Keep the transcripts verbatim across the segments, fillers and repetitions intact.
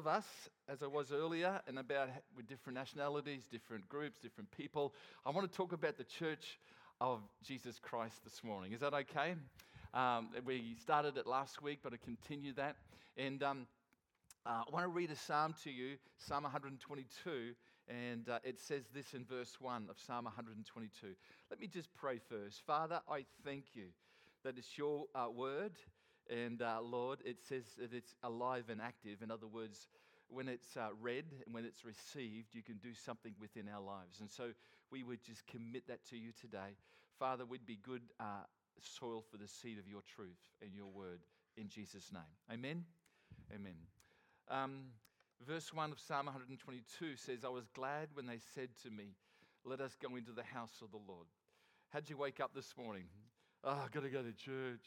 of us, as I was earlier, and about with different nationalities, different groups, different people. I want to talk about the Church of Jesus Christ this morning. Is that okay? Um, we started it last week, but I continue that. And um, uh, I want to read a psalm to you, Psalm one twenty-two, and uh, it says this in verse one of Psalm one twenty-two. Let me just pray first. Father, I thank you that it's your uh, word. And uh, Lord, it says that it's alive and active. In other words, when it's uh, read and when it's received, you can do something within our lives. And so we would just commit that to you today. Father, we'd be good uh, soil for the seed of your truth and your word in Jesus' name. Amen? Amen. Um, verse one of Psalm one twenty-two says, I was glad when they said to me, let us go into the house of the Lord. How'd you wake up this morning? Oh, I've got to go to church.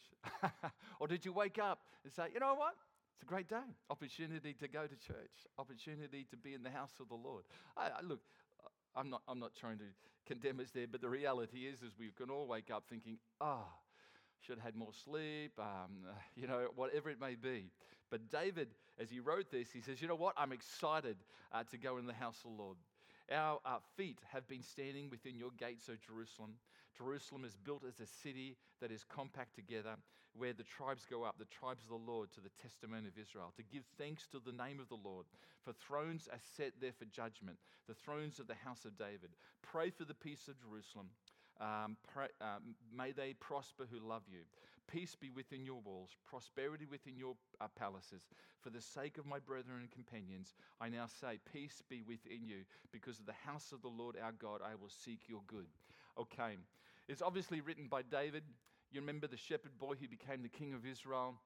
Or did you wake up and say, you know what? It's a great day. Opportunity to go to church. Opportunity to be in the house of the Lord. I, I, look, I'm not, I'm not trying to condemn us there, but the reality is, is we can all wake up thinking, oh, should have had more sleep, um, you know, whatever it may be. But David, as he wrote this, he says, you know what? I'm excited uh, to go in the house of the Lord. Our uh, feet have been standing within your gates, O Jerusalem. Jerusalem is built as a city that is compact together, where the tribes go up, the tribes of the Lord, to the testimony of Israel, to give thanks to the name of the Lord. For thrones are set there for judgment, the thrones of the house of David. Pray for the peace of Jerusalem. Um, pray, um, may they prosper who love you. Peace be within your walls, prosperity within your uh, palaces. For the sake of my brethren and companions, I now say, peace be within you. Because of the house of the Lord our God, I will seek your good. Okay, it's obviously written by David. You remember the shepherd boy who became the king of Israel.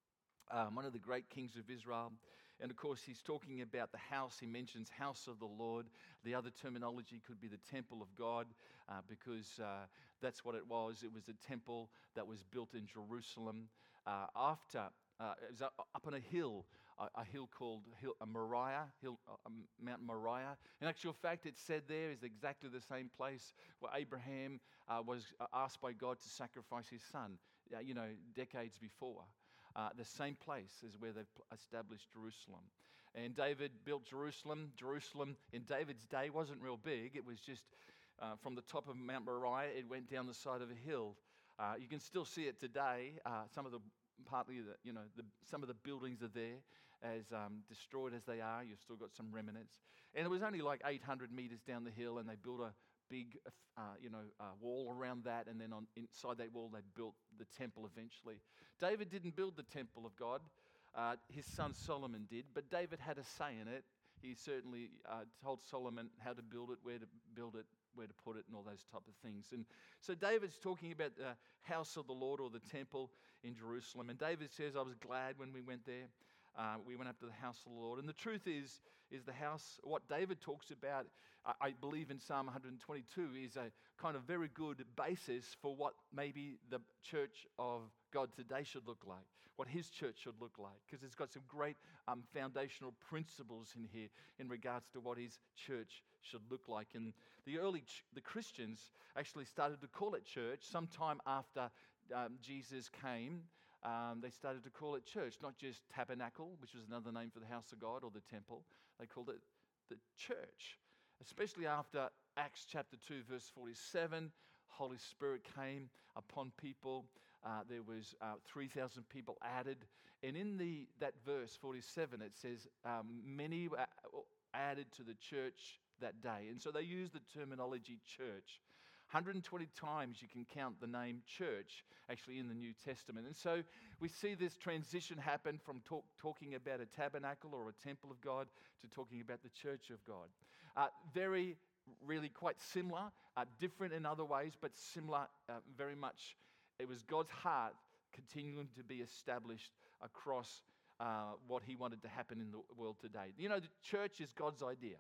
Um, one of the great kings of Israel. And of course, he's talking about the house. He mentions house of the Lord. The other terminology could be the temple of God, uh, because uh, that's what it was. It was a temple that was built in Jerusalem uh, after, uh, it was up on a hill, a, a hill called hill, a Moriah, hill, uh, Mount Moriah. In actual fact, it's said there is exactly the same place where Abraham uh, was asked by God to sacrifice his son, uh, you know, decades before. Uh, the same place is where they've established Jerusalem. And David built Jerusalem. Jerusalem in David's day wasn't real big. It was just uh, from the top of Mount Moriah, it went down the side of a hill. Uh, you can still see it today. Uh, some of the partly, the, you know, the, some of the buildings are there, as um, destroyed as they are. You've still got some remnants. And it was only like eight hundred meters down the hill, and they built a big, uh, you know, uh, wall around that, and then on inside that wall they built the temple eventually. David didn't build the temple of God. Uh, his son Solomon did, but David had a say in it. He certainly uh, told Solomon how to build it, where to build it, where to put it, and all those type of things. And so David's talking about the house of the Lord, or the temple in Jerusalem. And David says, I was glad when we went there. Uh, we went up to the house of the Lord. And the truth is, is the house, what David talks about, I, I believe in Psalm one twenty-two, is a kind of very good basis for what maybe the church of God today should look like, what his church should look like, because it's got some great um, foundational principles in here in regards to what his church should look like. And the early, ch- the Christians actually started to call it church sometime after um, Jesus came. Um, they started to call it church, not just tabernacle, which was another name for the house of God or the temple. They called it the church, especially after Acts chapter two, verse forty-seven. Holy Spirit came upon people. Uh, there was uh, three thousand people added. And in the that verse forty-seven, it says, um, many were added to the church that day. And so they used the terminology church. one hundred twenty times you can count the name church actually in the New Testament. And so we see this transition happen from talk, talking about a tabernacle or a temple of God to talking about the church of God. Uh, very, really quite similar, uh, different in other ways, but similar uh, very much. It was God's heart continuing to be established across uh, what he wanted to happen in the world today. You know, the church is God's idea.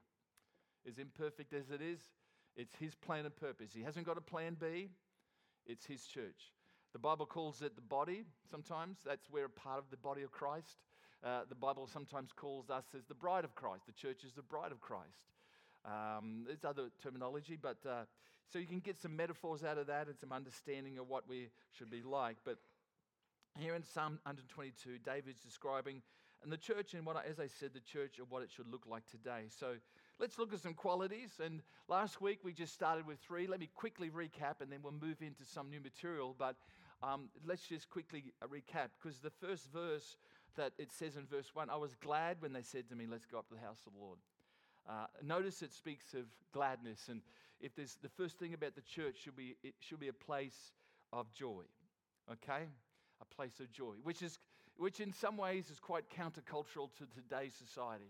As imperfect as it is, it's his plan and purpose. He hasn't got a plan B. It's his church. The Bible calls it the body sometimes. That's where a part of the body of Christ. Uh, the Bible sometimes calls us as the bride of Christ. The church is the bride of Christ. Um, there's other terminology, but uh, so you can get some metaphors out of that and some understanding of what we should be like. But here in Psalm one twenty-two, David's describing And the church, and what I, as I said, the church and what it should look like today. So let's look at some qualities. And last week we just started with three. Let me quickly recap, and then we'll move into some new material. But um, let's just quickly recap, because the first verse that it says in verse one, I was glad when they said to me, let's go up to the house of the Lord. Uh, notice it speaks of gladness, and if there's the first thing about the church should be it should be a place of joy, okay, a place of joy, which is which in some ways is quite countercultural to today's society.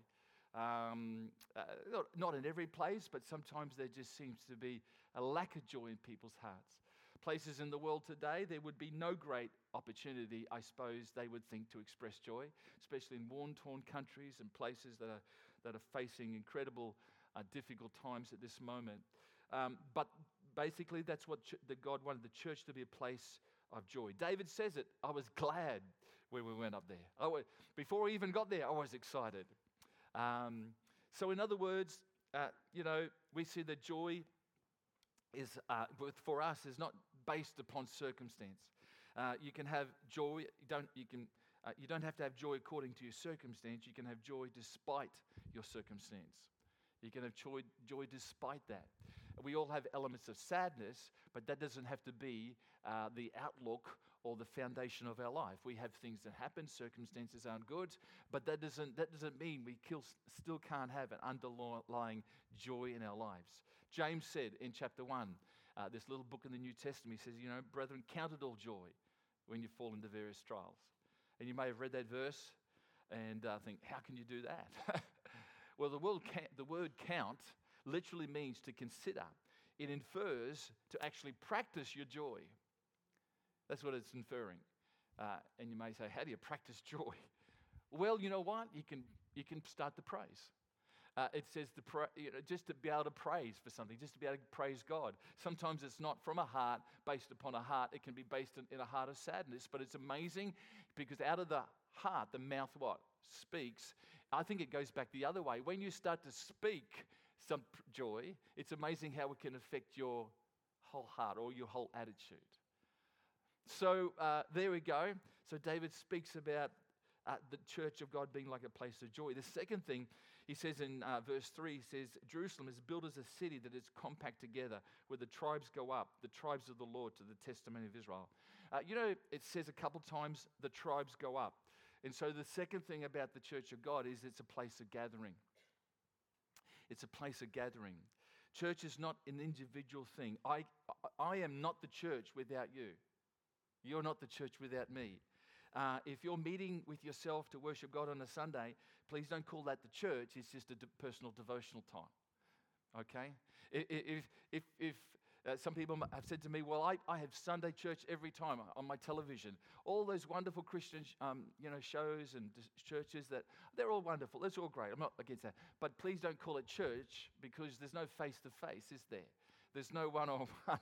Um, uh, not, not in every place, but sometimes there just seems to be a lack of joy in people's hearts. Places in the world today, there would be no great opportunity, I suppose, they would think, to express joy, especially in war-torn countries and places that are that are facing incredible, uh, difficult times at this moment. Um, but basically, that's what ch- the God wanted the church to be, a place of joy. David says it, I was glad when we went up there. I was, before we even got there, I was excited. Um, so in other words, uh, you know, we see that joy is, uh, for us, is not based upon circumstance. Uh, you can have joy, you don't, you can, uh, you don't have to have joy according to your circumstance. You can have joy despite your circumstance. You can have joy, joy despite that. We all have elements of sadness, but that doesn't have to be uh, the outlook or the foundation of our life. We have things that happen, circumstances aren't good, but that doesn't, that doesn't mean we kill, still can't have an underlying joy in our lives. James said in chapter one, uh, this little book in the New Testament, he says, you know, brethren, count it all joy when you fall into various trials. And you may have read that verse and uh, think, how can you do that? Well, the word, ca- the word count literally means to consider. It infers to actually practice your joy. That's what it's inferring. Uh, and you may say, how do you practice joy? Well, you know what? You can you can start to praise. Uh, it says to pra- you know, just to be able to praise for something, just to be able to praise God. Sometimes it's not from a heart, based upon a heart. It can be based in, in a heart of sadness. But it's amazing because out of the heart, the mouth what? Speaks. I think it goes back the other way. When you start to speak some p- joy, it's amazing how it can affect your whole heart or your whole attitude. So uh, there we go. So David speaks about uh, the church of God being like a place of joy. The second thing he says in uh, verse three, he says, Jerusalem is built as a city that is compact together, where the tribes go up, the tribes of the Lord, to the testimony of Israel. Uh, you know, it says a couple times the tribes go up. And so the second thing about the church of God is it's a place of gathering. It's a place of gathering. Church is not an individual thing. I, I am not the church without you. You're not the church without me. Uh, if you're meeting with yourself to worship God on a Sunday, please don't call that the church. It's just a de- personal devotional time. Okay? If, if, if uh, some people have said to me, well, I, I have Sunday church every time on my television. All those wonderful Christian um, you know, shows and churches, that they're all wonderful. That's all great. I'm not against that. But please don't call it church, because there's no face-to-face, is there? There's no one-on-one.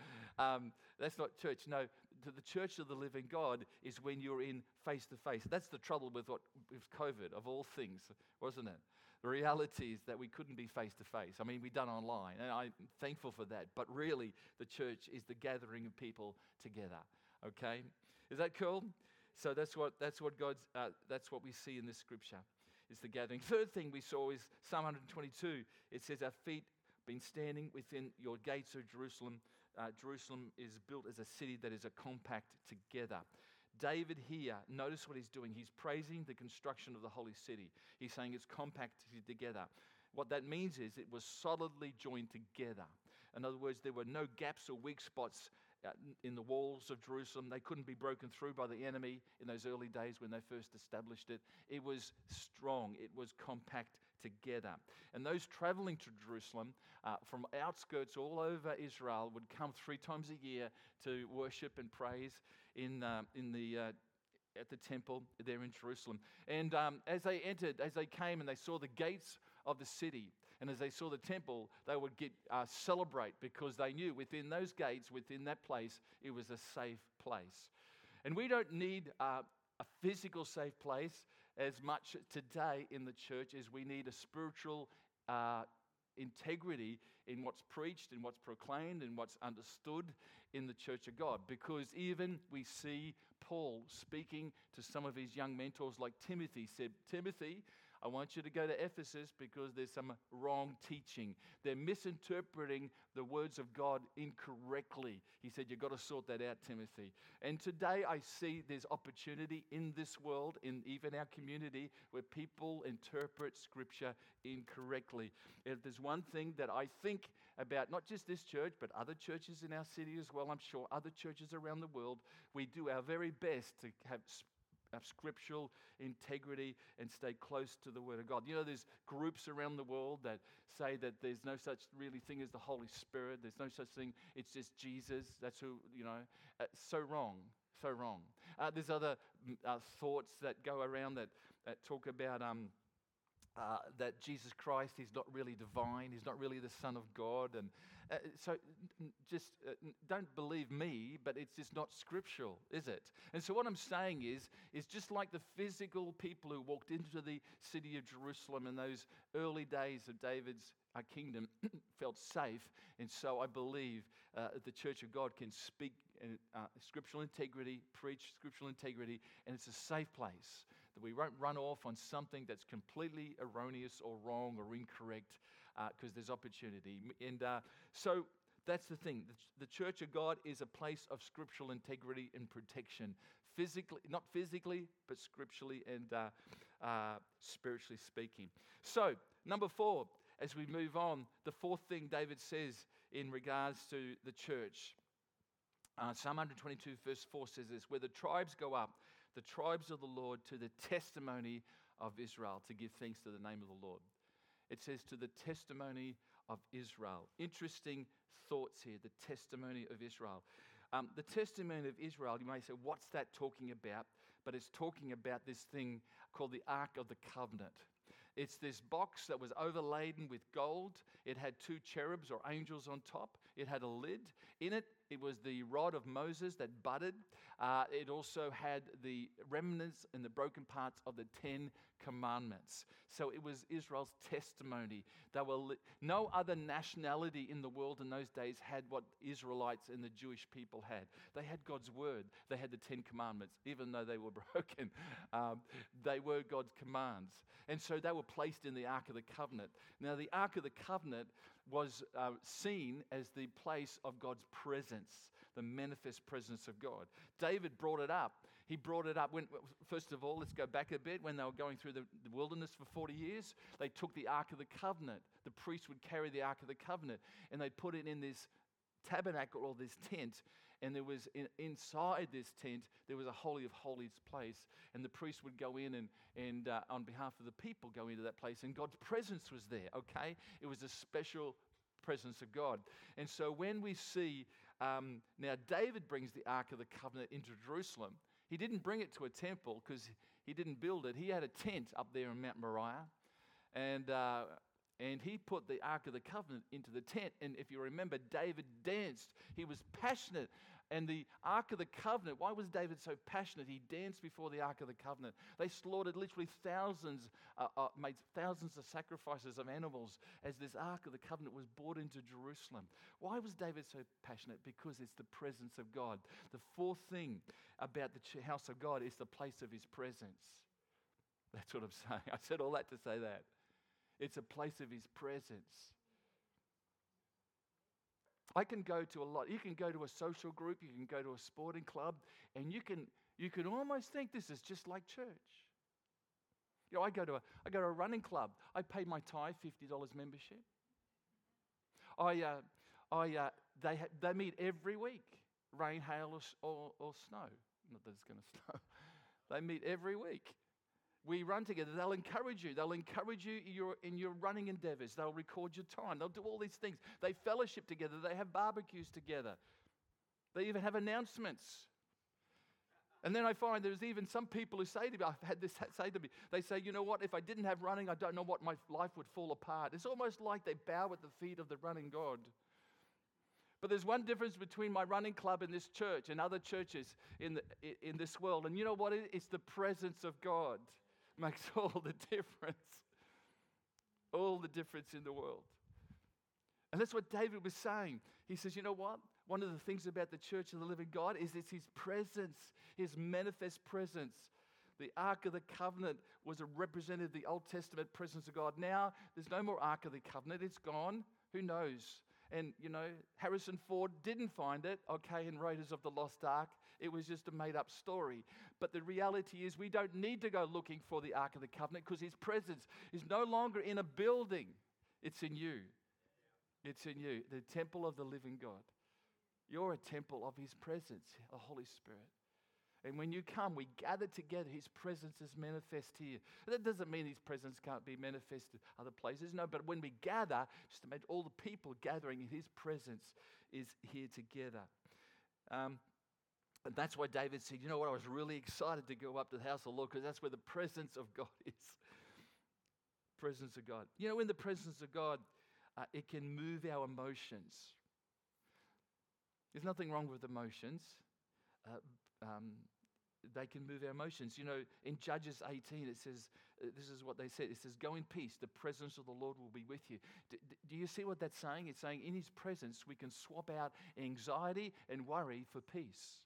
um, that's not church. No, the church of the living God is when you're in face-to-face. That's the trouble with what with COVID, of all things, wasn't it? The reality is that we couldn't be face-to-face. I mean, we done online, and I'm thankful for that. But really, the church is the gathering of people together. Okay, is that cool? So that's what that's what God's uh, that's what we see in this scripture. Is the gathering. Third thing we saw is Psalm one twenty-two. It says, "Our feet been standing within your gates, O Jerusalem." Uh, Jerusalem is built as a city that is a compact together. David here, notice what he's doing. He's praising the construction of the holy city. He's saying it's compacted together. What that means is it was solidly joined together. In other words, there were no gaps or weak spots uh, in the walls of Jerusalem. They couldn't be broken through by the enemy in those early days when they first established it. It was strong. It was compact together. And those traveling to Jerusalem uh, from outskirts all over Israel would come three times a year to worship and praise in uh, in the uh, at the temple there in Jerusalem. And um, as they entered, as they came and they saw the gates of the city, and as they saw the temple, they would get uh, celebrate, because they knew within those gates, within that place, it was a safe place. And we don't need uh, a physical safe place as much today in the church as we need a spiritual uh, integrity in what's preached and what's proclaimed and what's understood in the church of God. Because even we see Paul, speaking to some of his young mentors like Timothy, said, Timothy, I want you to go to Ephesus because there's some wrong teaching. They're misinterpreting the words of God incorrectly. He said, you've got to sort that out, Timothy. And today I see there's opportunity in this world, in even our community, where people interpret Scripture incorrectly. If there's one thing that I think about, not just this church, but other churches in our city as well, I'm sure other churches around the world, we do our very best to have have scriptural integrity and stay close to the Word of God. You know, there's groups around the world that say that there's no such really thing as the Holy Spirit. There's no such thing. It's just Jesus. That's who, you know. Uh, so wrong. So wrong. Uh, there's other uh, thoughts that go around that, that talk about um, uh, that Jesus Christ, he's not really divine. He's not really the Son of God. And uh, so just uh, don't believe me, but it's just not scriptural, is it? And so what I'm saying is, is just like the physical people who walked into the city of Jerusalem in those early days of David's uh, kingdom felt safe. And so I believe uh, the Church of God can speak in, uh, scriptural integrity, preach scriptural integrity, and it's a safe place that we won't run off on something that's completely erroneous or wrong or incorrect, because uh, there's opportunity. And uh, so that's the thing. The, the Church of God is a place of scriptural integrity and protection, physically, not physically, but scripturally and uh, uh, spiritually speaking. So, number four, as we move on, the fourth thing David says in regards to the church, uh, Psalm one twenty-two verse four says this, where the tribes go up, the tribes of the Lord, to the testimony of Israel, to give thanks to the name of the Lord. It says to the testimony of Israel. Interesting thoughts here, the testimony of Israel. Um, the testimony of Israel, you may say, what's that talking about? But it's talking about this thing called the Ark of the Covenant. It's this box that was overladen with gold. It had two cherubs or angels on top. It had a lid. In it, it was the rod of Moses that budded. Uh, it also had the remnants and the broken parts of the Ten Commandments. So it was Israel's testimony. They were li- no other nationality in the world in those days had what Israelites and the Jewish people had. They had God's word. They had the Ten Commandments, even though they were broken. Um, they were God's commands. And so they were placed in the Ark of the Covenant. Now, the Ark of the Covenant was uh, seen as the place of God's presence, the manifest presence of God. David brought it up. He brought it up when, first of all, let's go back a bit. When they were going through the, the wilderness for forty years, they took the Ark of the Covenant. The priest would carry the Ark of the Covenant, and they'd put it in this tabernacle or this tent, and there was in, inside this tent there was a holy of holies place, and the priest would go in and, and uh, on behalf of the people go into that place, and God's presence was there. Okay, it was a special presence of God. And so when we see um, now David brings the Ark of the Covenant into Jerusalem, he didn't bring it to a temple because he didn't build it. He had a tent up there in Mount Moriah, and uh, And he put the Ark of the Covenant into the tent. And if you remember, David danced. He was passionate. And the Ark of the Covenant, why was David so passionate? He danced before the Ark of the Covenant. They slaughtered literally thousands, uh, uh, made thousands of sacrifices of animals as this Ark of the Covenant was brought into Jerusalem. Why was David so passionate? Because it's the presence of God. The fourth thing about the house of God is the place of his presence. That's what I'm saying. I said all that to say that. It's a place of his presence. I can go to a lot. You can go to a social group, you can go to a sporting club, and you can you can almost think this is just like church. You know, I go to a I go to a running club. I pay my tithe, fifty dollars membership. I uh, I uh, they ha- they meet every week, rain, hail, or, or, or snow. Not that it's going to snow. They meet every week. We run together. They'll encourage you. They'll encourage you in your, in your running endeavors. They'll record your time. They'll do all these things. They fellowship together. They have barbecues together. They even have announcements. And then I find there's even some people who say to me, I've had this say to me, they say, you know what, if I didn't have running, I don't know what my life would fall apart. It's almost like they bow at the feet of the running God. But there's one difference between my running club and this church and other churches in, the, in this world. And you know what? It's the presence of God. Makes all the difference. All the difference in the world. And that's what David was saying. He says, you know what? One of the things about the church of the living God is it's his presence, his manifest presence. The Ark of the Covenant was a representative of the Old Testament presence of God. Now, there's no more Ark of the Covenant. It's gone. Who knows? And, you know, Harrison Ford didn't find it, okay, in Raiders of the Lost Ark. It was just a made-up story. But the reality is we don't need to go looking for the Ark of the Covenant because his presence is no longer in a building. It's in you. It's in you, the temple of the living God. You're a temple of his presence, the Holy Spirit. And when you come, we gather together. His presence is manifest here. That doesn't mean his presence can't be manifested other places. No, but when we gather, just imagine all the people gathering in his presence is here together. Um, and that's why David said, you know what, I was really excited to go up to the house of the Lord because that's where the presence of God is. Presence of God. You know, in the presence of God, uh, it can move our emotions. There's nothing wrong with emotions. Uh, um, they can move our emotions. You know, in Judges eighteen, it says, uh, this is what they said. It says, go in peace. The presence of the Lord will be with you. D- d- do you see what that's saying? It's saying in his presence, we can swap out anxiety and worry for peace.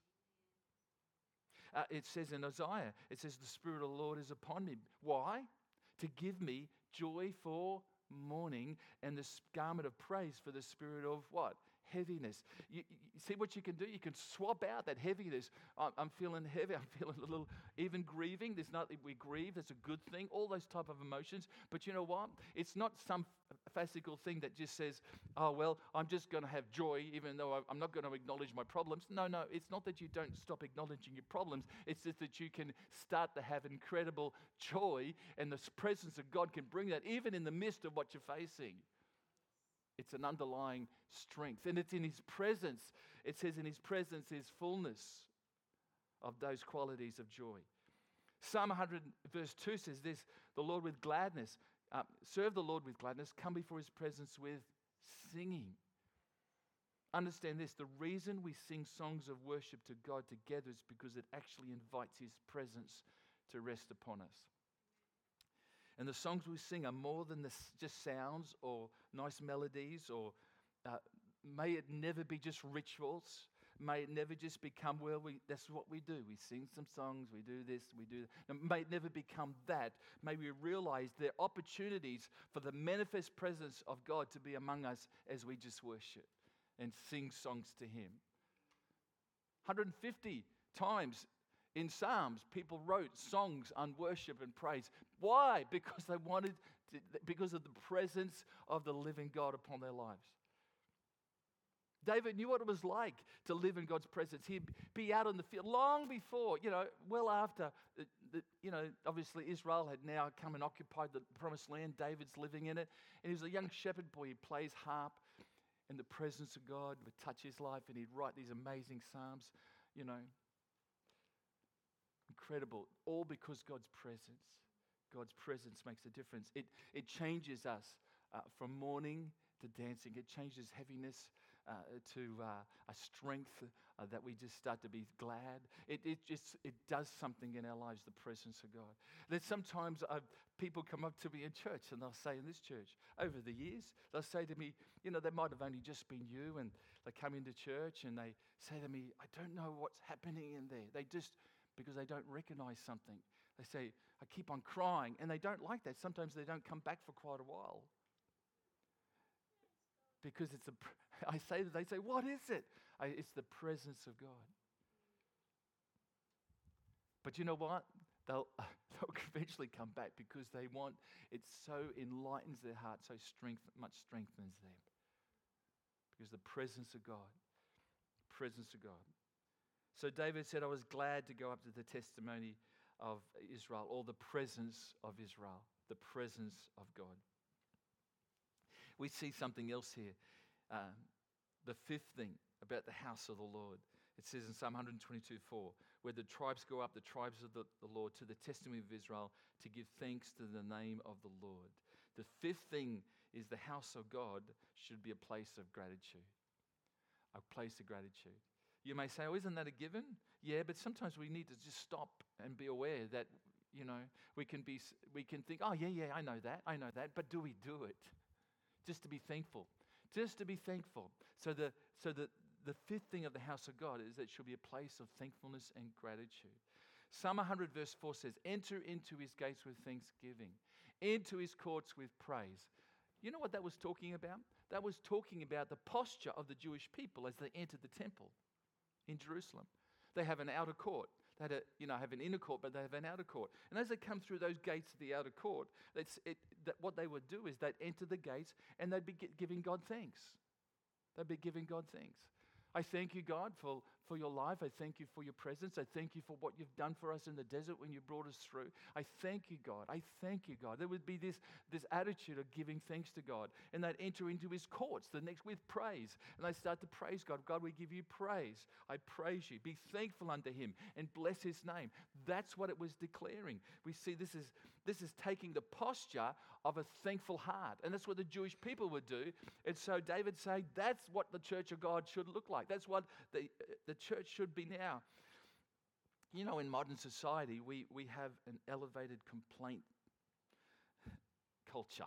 Uh, it says in Isaiah, it says, the Spirit of the Lord is upon him. Why? To give me joy for mourning and the garment of praise for the spirit of what? Heaviness. You, you see what you can do? You can swap out that heaviness. I'm, I'm feeling heavy. I'm feeling a little, even grieving. There's nothing, we grieve. That's a good thing. All those type of emotions. But you know what? It's not some fascicle thing that just says, oh, well, I'm just going to have joy even though I'm not going to acknowledge my problems. No, no. It's not that you don't stop acknowledging your problems. It's just that you can start to have incredible joy and the presence of God can bring that even in the midst of what you're facing. It's an underlying strength. And it's in his presence. It says in his presence is fullness of those qualities of joy. Psalm one hundred verse two says this, the Lord with gladness, uh, serve the Lord with gladness, come before his presence with singing. Understand this, the reason we sing songs of worship to God together is because it actually invites his presence to rest upon us. And the songs we sing are more than this, just sounds or nice melodies, or uh, may it never be just rituals. May it never just become, well, we, that's what we do. We sing some songs, we do this, we do that. Now, may it never become that. May we realize there are opportunities for the manifest presence of God to be among us as we just worship and sing songs to him. one hundred fifty times in Psalms, people wrote songs on worship and praise. Why? Because they wanted, to, because of the presence of the living God upon their lives. David knew what it was like to live in God's presence. He'd be out on the field long before, you know, well after, the, the, you know, obviously Israel had now come and occupied the promised land. David's living in it. And he was a young shepherd boy. He plays harp, and the presence of God would touch his life, and he'd write these amazing psalms, you know. Incredible. All because God's presence. God's presence makes a difference. It, it changes us uh, from mourning to dancing. It changes heaviness uh, to uh, a strength uh, that we just start to be glad. It, it just it does something in our lives, the presence of God. There's sometimes uh, people come up to me in church and they'll say in this church, over the years, they'll say to me, you know, they might have only just been you, and they come into church and they say to me, I don't know what's happening in there. They just, because they don't recognize something. They say, I keep on crying, and they don't like that. Sometimes they don't come back for quite a while. Because it's a, I say that, they say, what is it? I, it's the presence of God. But you know what? They'll, they'll eventually come back because they want, it so enlightens their heart, so strength, much strengthens them. Because the presence of God, presence of God. So David said, I was glad to go up to the testimony of Israel, or the presence of Israel, the presence of God. We see something else here. Um, the fifth thing about the house of the Lord. It says in Psalm one twenty-two four, where the tribes go up, the tribes of the, the Lord, to the testimony of Israel, to give thanks to the name of the Lord. The fifth thing is the house of God should be a place of gratitude. A place of gratitude. You may say, oh, isn't that a given? Yeah, but sometimes we need to just stop and be aware that, you know, we can be, we can think, oh, yeah, yeah, I know that, I know that, but do we do it? Just to be thankful. Just to be thankful. So the, so the, the fifth thing of the house of God is that it should be a place of thankfulness and gratitude. Psalm one hundred verse four says, enter into his gates with thanksgiving, into his courts with praise. You know what that was talking about? That was talking about the posture of the Jewish people as they entered the temple in Jerusalem. They have an outer court. They had a, you know, have an inner court, but they have an outer court. And as they come through those gates of the outer court, it's, it, that what they would do is they'd enter the gates and they'd be giving God thanks. They'd be giving God thanks. I thank you, God, for, for your life. I thank you for your presence. I thank you for what you've done for us in the desert when you brought us through. I thank you, God. I thank you, God. There would be this, this attitude of giving thanks to God. And they'd enter into his courts the next with praise. And they start to praise God. God, we give you praise. I praise you. Be thankful unto him and bless his name. That's what it was declaring. We see this is, this is taking the posture of a thankful heart. And that's what the Jewish people would do. And so David saying that's what the church of God should look like. That's what the, the church should be now. You know, in modern society, we, we have an elevated complaint culture.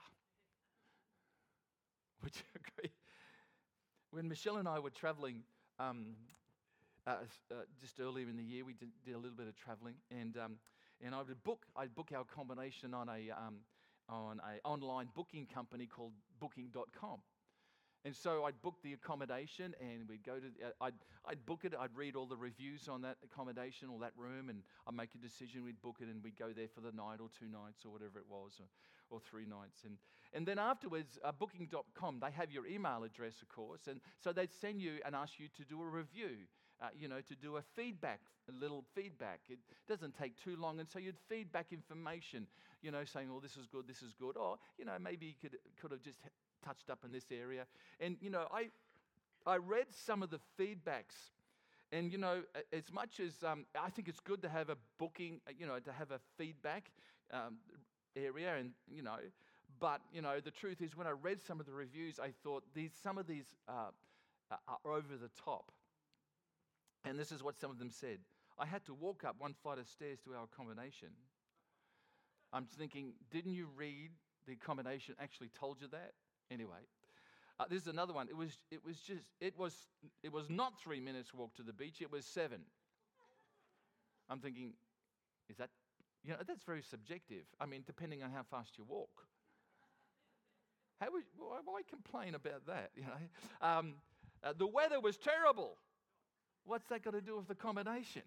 Would you agree? When Michelle and I were traveling um, uh, uh, just earlier in the year, we did, did a little bit of traveling, and um, and I would book I'd book our accommodation on a um, on a online booking company called booking dot com. And so I'd book the accommodation, and we'd go to, uh, I'd, I'd book it, I'd read all the reviews on that accommodation or that room, and I'd make a decision, we'd book it, and we'd go there for the night or two nights or whatever it was, or, or three nights. And, and then afterwards, uh, booking dot com, they have your email address, of course, and so they'd send you and ask you to do a review, uh, you know, to do a feedback, a little feedback. It doesn't take too long, and so you'd feedback information, you know, saying, oh, this is good, this is good, or, you know, maybe you could, could have just touched up in this area. And, you know, I I read some of the feedbacks, and, you know, as much as um, I think it's good to have a booking, you know, to have a feedback um, area, and, you know, but, you know, the truth is when I read some of the reviews, I thought these some of these uh, are over the top. And this is what some of them said. I had to walk up one flight of stairs to our accommodation. I'm thinking, didn't you read the accommodation actually told you that? Anyway, uh, this is another one. It was, it was just, it was, it was not three minutes walk to the beach. It was seven. I'm thinking, is that, you know, that's very subjective. I mean, depending on how fast you walk. How would, why, why complain about that? You know, um, uh, the weather was terrible. What's that got to do with the accommodation?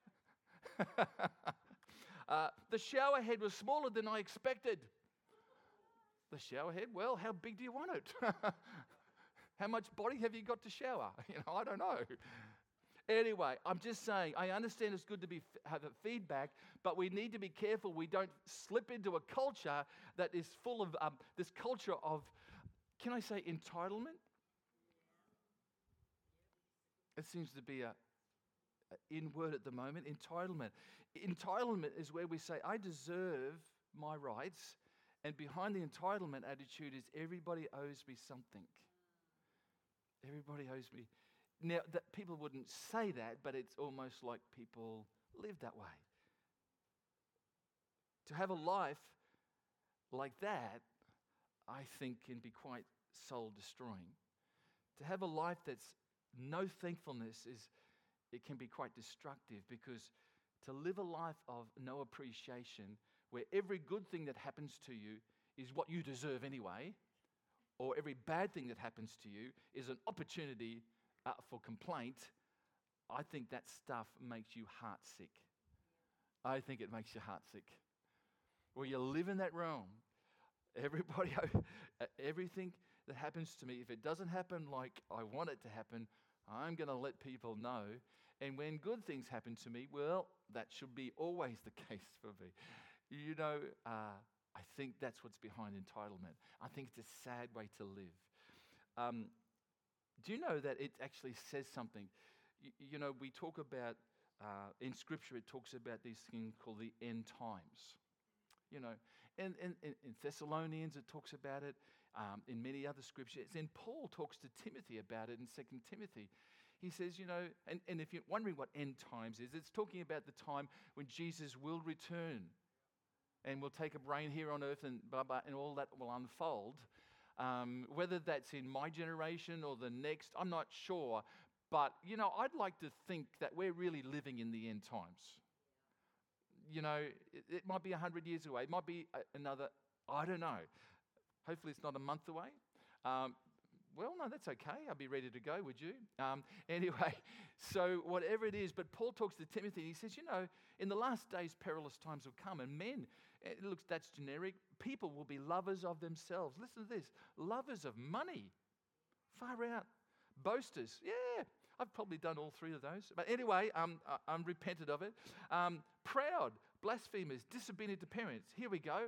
uh, the shower head was smaller than I expected. The shower head? Well, how big do you want it? How much body have you got to shower? You know, I don't know. Anyway, I'm just saying, I understand it's good to be have a feedback, but we need to be careful we don't slip into a culture that is full of um, this culture of, can I say, entitlement? It seems to be a, a in word at the moment, entitlement. Entitlement is where we say, I deserve my rights. And behind the entitlement attitude is everybody owes me something. Everybody owes me. Now, that people wouldn't say that, but it's almost like people live that way. To have a life like that, I think, can be quite soul-destroying. To have a life that's no thankfulness is, it can be quite destructive, because to live a life of no appreciation, where every good thing that happens to you is what you deserve anyway, or every bad thing that happens to you is an opportunity uh, for complaint, I think that stuff makes you heartsick. I think it makes you heartsick. Where you live in that realm, everybody, everything that happens to me, if it doesn't happen like I want it to happen, I'm going to let people know. And when good things happen to me, well, that should be always the case for me. You know, uh, I think that's what's behind entitlement. I think it's a sad way to live. Um, do you know that it actually says something? You, you know, we talk about, uh, in Scripture, it talks about these things called the end times. You know, and in, in, in Thessalonians, it talks about it. Um, in many other Scriptures. And Paul talks to Timothy about it in Second Timothy. He says, you know, and, and if you're wondering what end times is, it's talking about the time when Jesus will return. And we'll take a reign here on earth, and blah, blah, and all that will unfold. Um, whether that's in my generation or the next, I'm not sure. But, you know, I'd like to think that we're really living in the end times. You know, it, it might be one hundred years away. It might be a, another, I don't know. Hopefully it's not a month away. Um, well, no, that's okay. I'll be ready to go, would you? Um, anyway, so whatever it is, but Paul talks to Timothy, and he says, you know, in the last days, perilous times will come, and men, it looks, that's generic, people will be lovers of themselves. Listen to this, lovers of money, far out, boasters, yeah, I've probably done all three of those. But anyway, um, I, I'm repented of it. Um, proud, blasphemers, disobedient to parents. Here we go.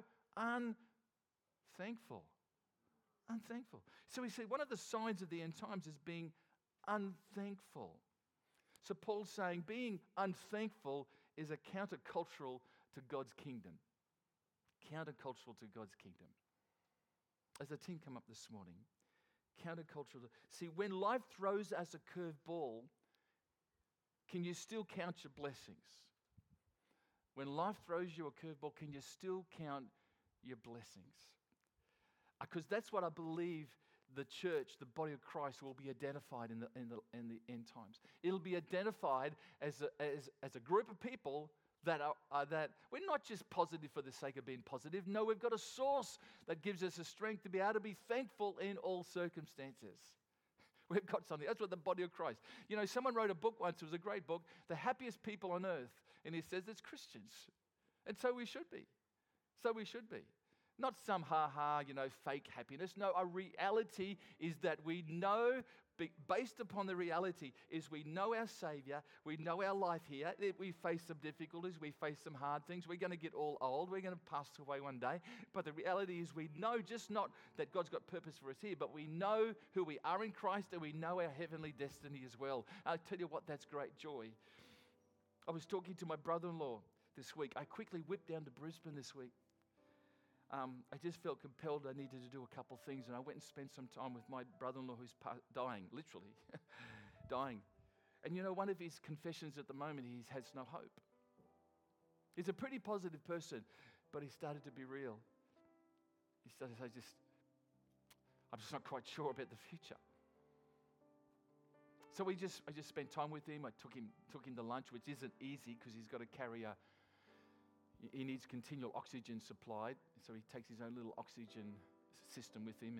Unthankful. Unthankful. So we see one of the signs of the end times is being unthankful. So Paul's saying being unthankful is a countercultural to God's kingdom. Countercultural to God's kingdom. As the team come up this morning, countercultural. See, when life throws us a curveball, can you still count your blessings? When life throws you a curveball, can you still count your blessings? Because that's what I believe the church, the body of Christ, will be identified in the in the in the end times. It'll be identified as a, as, as a group of people that are, are that we're not just positive for the sake of being positive. No, we've got a source that gives us the strength to be able to be thankful in all circumstances. We've got something. That's what the body of Christ. You know, someone wrote a book once. It was a great book, The Happiest People on Earth. And he says it's Christians. And so we should be. So we should be. Not some ha-ha, you know, fake happiness. No, our reality is that we know, based upon the reality, is we know our Savior, we know our life here, we face some difficulties, we face some hard things, we're going to get all old, we're going to pass away one day, but the reality is we know just not that God's got purpose for us here, but we know who we are in Christ and we know our heavenly destiny as well. I'll tell you what, that's great joy. I was talking to my brother-in-law this week. I quickly whipped down to Brisbane this week. Um, I just felt compelled I needed to do a couple of things, and I went and spent some time with my brother-in-law who's pa- dying, literally, dying. And you know, one of his confessions at the moment, he has no hope. He's a pretty positive person, but he started to be real. He started to say, just, I'm just not quite sure about the future. So we just, I just spent time with him. I took him, took him to lunch, which isn't easy because he's got to carry a, he needs continual oxygen supplied, so he takes his own little oxygen system with him.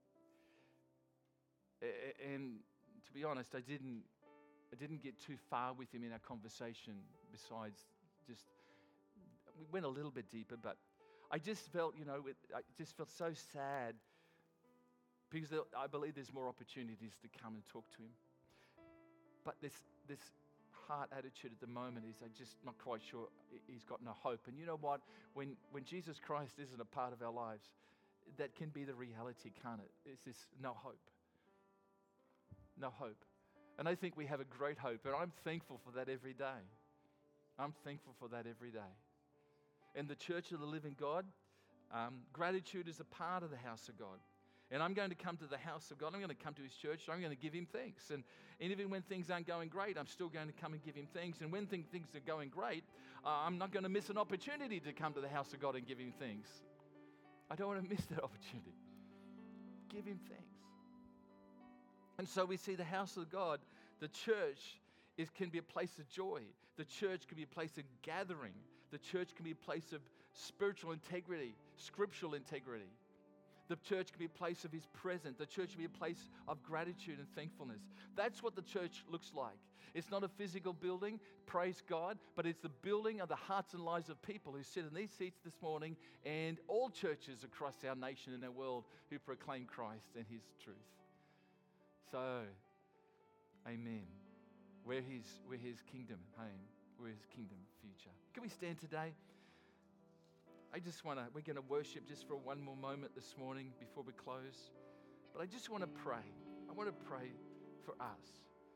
And, and to be honest, I didn't, I didn't get too far with him in our conversation. Besides, just we went a little bit deeper, but I just felt, you know, I just felt so sad because I believe there's more opportunities to come and talk to him. But this, this. heart attitude at the moment is I'm just not quite sure he's got no hope. And you know what? When when Jesus Christ isn't a part of our lives, that can be the reality, can't it? It's this no hope. No hope. And I think we have a great hope, and I'm thankful for that every day. I'm thankful for that every day. In the Church of the Living God, um, gratitude is a part of the house of God. And I'm going to come to the house of God. I'm going to come to his church. I'm going to give him thanks. And, and even when things aren't going great, I'm still going to come and give him thanks. And when thing, things are going great, uh, I'm not going to miss an opportunity to come to the house of God and give him thanks. I don't want to miss that opportunity. Give him thanks. And so we see the house of God, the church, is, can be a place of joy. The church can be a place of gathering. The church can be a place of spiritual integrity, scriptural integrity. The church can be a place of his presence. The church can be a place of gratitude and thankfulness. That's what the church looks like. It's not a physical building, praise God, but it's the building of the hearts and lives of people who sit in these seats this morning, and all churches across our nation and our world who proclaim Christ and his truth. So, amen. We're his, we're his kingdom home. We're his kingdom future. Can we stand today? I just want to, we're going to worship just for one more moment this morning before we close. But I just want to pray. I want to pray for us.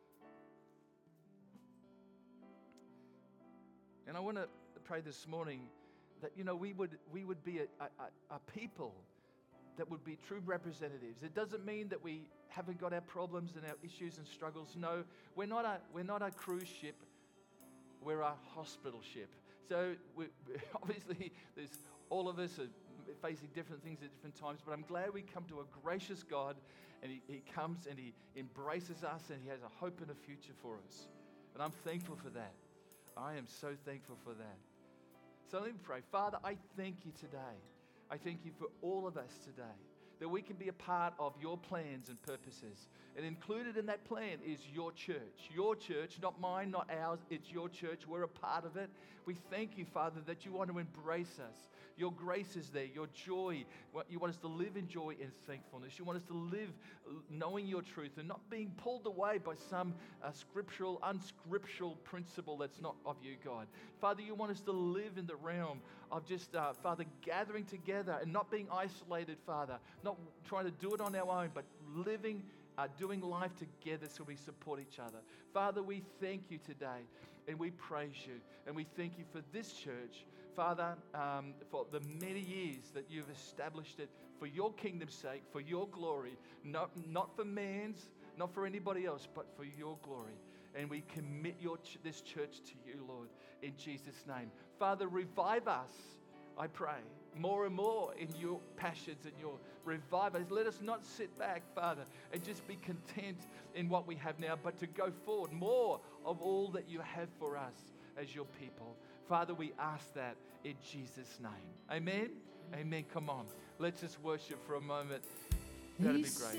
And I want to pray this morning that, you know, we would we would be a, a, a people that would be true representatives. It doesn't mean that we haven't got our problems and our issues and struggles. No, we're not a, we're not a cruise ship. We're a hospital ship. So we, obviously, there's all of us, are, facing different things at different times, but I'm glad we come to a gracious God, and he, he comes and he embraces us, and he has a hope and a future for us. And I'm thankful for that. I am so thankful for that. So let me pray. Father, I thank you today. I thank you for all of us today, that we can be a part of your plans and purposes. And included in that plan is your church. Your church, not mine, not ours. It's your church. We're a part of it. We thank you, Father, that you want to embrace us. Your grace is there, your joy. You want us to live in joy and thankfulness. You want us to live knowing your truth and not being pulled away by some uh, scriptural, unscriptural principle that's not of you, God. Father, you want us to live in the realm of just, uh, Father, gathering together and not being isolated, Father, not trying to do it on our own, but living, uh, doing life together so we support each other. Father, we thank you today and we praise you, and we thank you for this church, Father, um, for the many years that you've established it for your kingdom's sake, for your glory, not, not for man's, not for anybody else, but for your glory. And we commit your ch- this church to you, Lord, in Jesus' name. Father, revive us, I pray, more and more in your passions and your revive us. Let us not sit back, Father, and just be content in what we have now, but to go forward more of all that you have for us as your people. Father, we ask that in Jesus' name. Amen? Amen. Come on. Let's just worship for a moment. That'd be great.